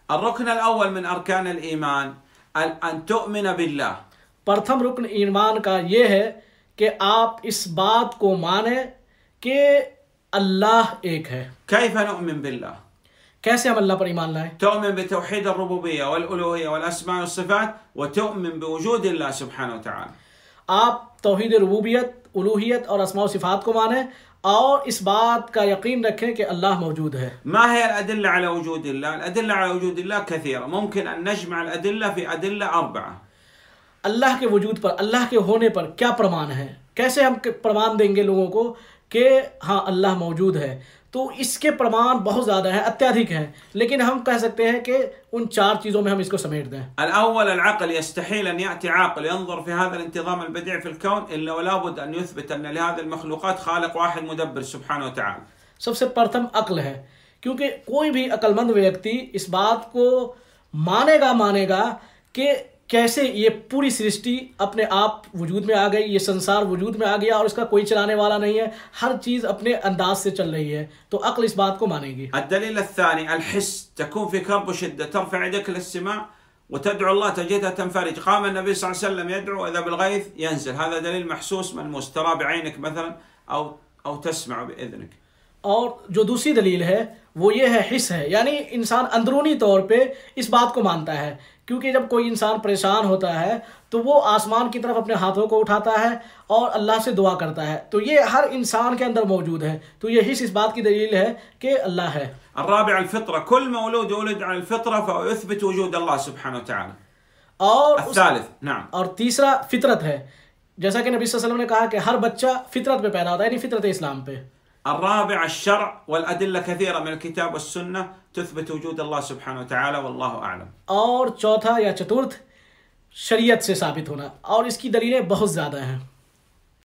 الركن الأول من أركان الإيمان أن تؤمن بالله. प्रथम रुकन ईमान का ये है कि आप इस बात को माने कि अल्लाह एक है. كيف نؤمن بالله؟ कैसे हम अल्लाह पर ईमान लाएं? تؤمن بتوحيد الربوبية والألوهية والأسماء والصفات وتؤمن بوجود الله سبحانه وتعالى. आप तौहीद रुबूबियत, उलूहियत और अस्मा व सिफात को माने और इस बात का यकीन रखें कि अल्लाह मौजूद है. ما هي الأدلة على وجود الله؟ الأدلة على وجود الله كثيرة، ممكن أن نجمع الأدلة في أدلة 4. अल्लाह के वजूद पर, अल्लाह के होने पर क्या प्रमाण है? कैसे हम प्रमाण देंगे लोगों को कि हाँ अल्लाह मौजूद है? तो इसके प्रमाण बहुत ज़्यादा हैं, अत्यधिक हैं, लेकिन हम कह सकते हैं कि उन 4 चीज़ों में हम इसको समेट दें. الأول العقل، يستحيل أن يأتي عاقل ينظر في هذا الانتظام البديع في الكون إلا ولا بد أن يثبت أن لهذه المخلوقات خالق واحد مدبر سبحانه वताला. सबसे प्रथम अक्ल है, क्योंकि कोई भी अक्लमंद व्यक्ति इस बात को मानेगा कि कैसे ये पूरी सृष्टि अपने आप वजूद में आ गई, ये संसार वजूद में आ गया और इसका कोई चलाने वाला नहीं है, हर चीज़ अपने अंदाज से चल रही है, तो अक्ल इस बात को मानेगी. الدليل الثاني الحس، تكون في كرب وشدة ترفع يدك للسماء وتدعو الله تجدها تنفرج. قام النبي صلى الله عليه وسلم يدعو إذا بالغيث ينزل. هذا دليل محسوس ملموس، ترى بعينك مثلا أو تسمع بإذنك. और जो दूसरी दलील है वो ये है हिस है, यानी इंसान अंदरूनी तौर पे इस बात को मानता है, क्योंकि जब कोई इंसान परेशान होता है तो वो आसमान की तरफ अपने हाथों को उठाता है और अल्लाह से दुआ करता है, तो ये हर इंसान के अंदर मौजूद है, तो ये हिस इस बात की दलील है कि अल्लाह है. الرابع الفطرة، كل مولود يولد على الفطرة فهو يثبت وجود الله سبحانه وتعالى. और الثالث نعم. और तीसरा फितरत है, जैसा कि नबी सल्लल्लाहु अलैहि वसल्लम ने कहा कि हर बच्चा फितरत पे पैदा होता है, यानी फितरत इस्लाम पे. الرابع الشرع والأدلة كثيرة من الكتاب والسنة تثبت وجود الله سبحانه وتعالى والله أعلم. और चौथा या चतुर्थ शरीयत से साबित होना, और इसकी दलीलें बहुत ज़्यादा हैं.